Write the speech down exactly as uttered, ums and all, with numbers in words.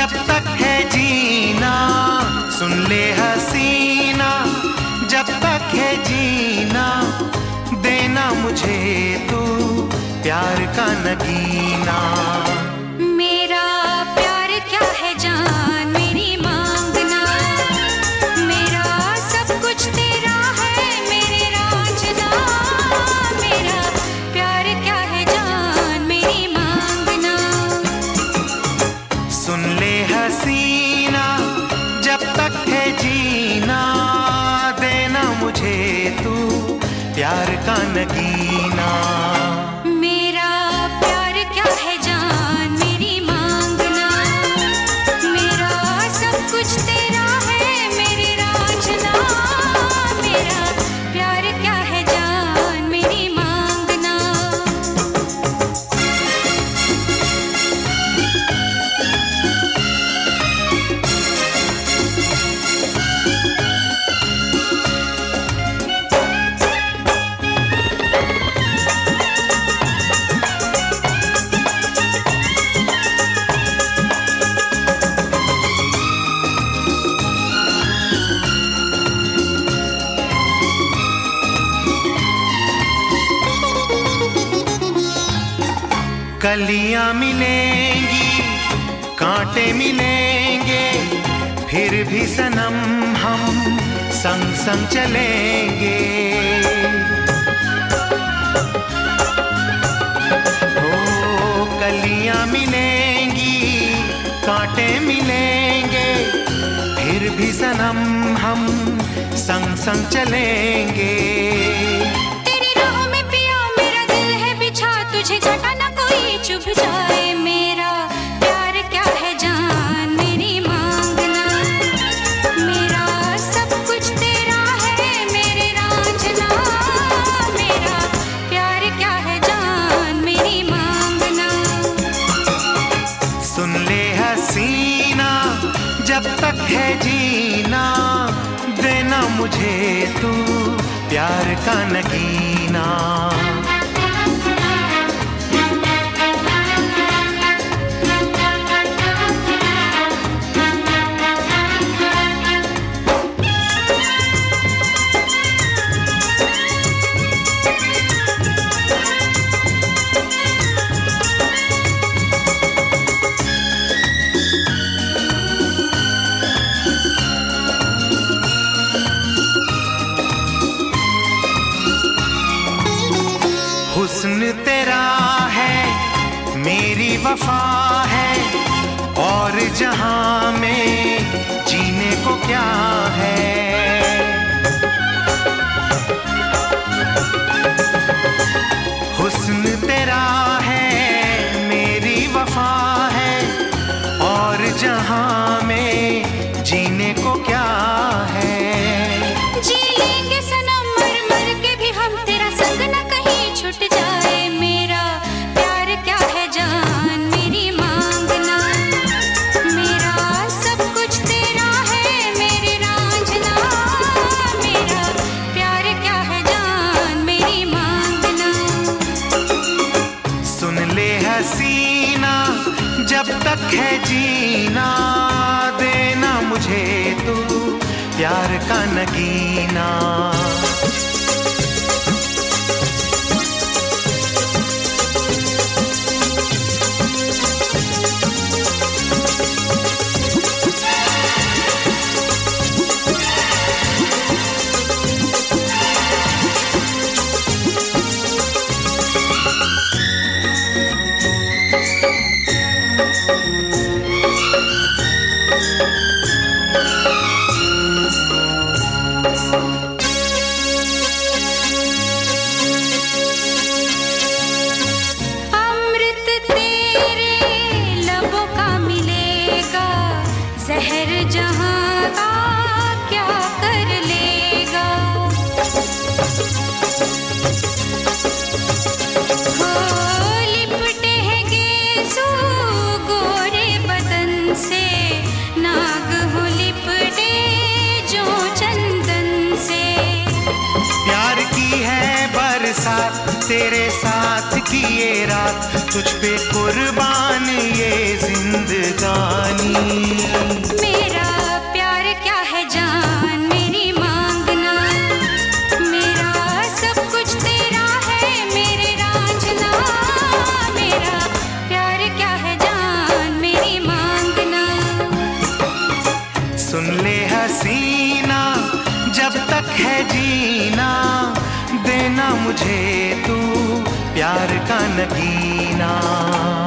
जब तक है जीना, सुन ले हसीना, जब तक है जीना, देना मुझे तू प्यार का नगीना। मेरा प्यार क्या है जान मेरी मांगना, मेरा सब कुछ तेरा है मेरे रांझना। मेरा प्यार क्या है जान मेरी मांगना। सुन ले हसीना, जब तक है जीना, देना मुझे तू प्यार का नगीना। मेरा प्यार क्या है जान मेरी मांगना, मेरा सब कुछ तेरा है मेरे रांझना। मेरा प्यार क्या है जान मेरी मांगना। कलियां मिलेंगी, कांटे मिलेंगे, फिर भी सनम हम संग संग चलेंगे। ओ कलियां मिलेंगी, कांटे मिलेंगे, फिर भी सनम हम संग संग चलेंगे। तेरी राह में पिया मेरा दिल है बिछा, तुझे घटा ना कोई चुभ जाए। मेरा प्यार क्या है जान मेरी मांगना, मेरा सब कुछ तेरा है मेरे रांझना। मेरा प्यार क्या है जान मेरी मांगना। सुन ले हसीना, जब तक है जीना, देना मुझे तू प्यार का नगीना। हुस्न तेरा है, मेरी वफा है, और जहां में जीने को क्या है। हुस्न तेरा है, मेरी वफा है, और जहां में जीने को क्या है। जी लेंगे सनम मर मर के भी हम, तेरा संग न कहीं छूट जाए। मेरा प्यार क्या है जान मेरी मांगना, मेरा सब कुछ तेरा है मेरे रांझना। मेरा प्यार क्या है जान मेरी मांगना। सुन ले हसीना, जब तक है जीना, देना मुझे तू प्यार का नगीना। जहर जहां का क्या कर लेगा। हो लिपटे हैं गेसू गोरे बदन से, नाग हो लिपटे जो चंदन से। प्यार की है बरसात, तेरे साथ की ये रात, तुझ पे कुर्बान ये जिंदगानी। मेरा प्यार क्या है जान मेरी मांगना, मेरा सब कुछ तेरा है मेरे रांझना। मेरा प्यार क्या है जान मेरी मांगना। सुन ले हसीना जब तक है जीना, देना मुझे तू प्यार का नगीना।